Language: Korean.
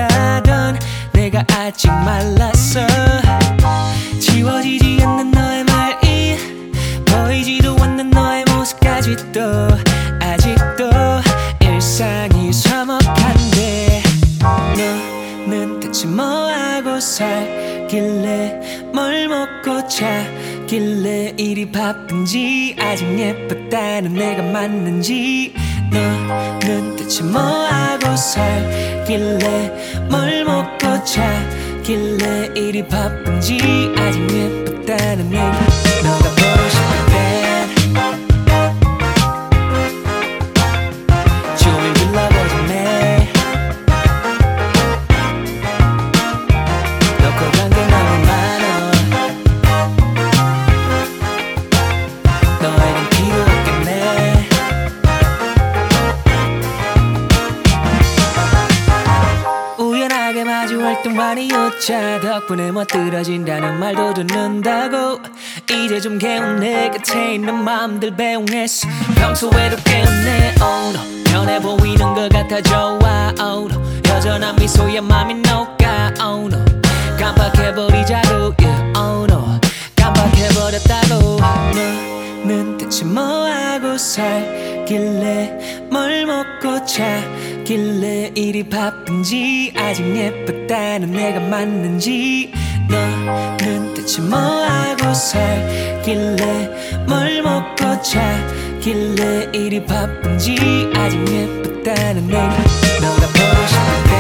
예쁘다던 내가 아직 말랐어. 지워지지 않는 너의 말이 보이지도 않는 너의 모습까지도 아직도 일상이 서먹한데 너는 대체 뭐하고 살길래 뭘 먹고 자길래 이리 바쁜지 아직 예쁘다는 내가 맞는지 너는 대체 뭐하고 살길래 뭘 먹고 자길래 이리 바쁜지 아직 예쁘다는 내가 너가 보고 싶을 땐 종일 불러보자네. 놓고 간 게 너무 많아. 너에겐 필요 없겠네. 우연하게 마주할 동안의 여자 덕분에 멋들어진다는 말도 듣는다고. 이제 좀 개운 내 곁에 있는 마음들 배웅했어. 평소에도 깨우네. Oh no. 변해 보이는 것 같아 좋아. Oh no. 여전한 미소에 맘이 녹아. Oh no. 깜빡해버리자고. Yeah. Oh no. 깜빡해버렸다고. 너는 대체 뭐하고 살길래 뭘 먹고 자길래 이리 바쁜지 아직 예쁘다는 내가 맞는지 너는 대체 뭐하고 살길래 뭘 먹고 자길래 이리 바쁜지 아직 예쁘다는 내가 너가 보고 싶은데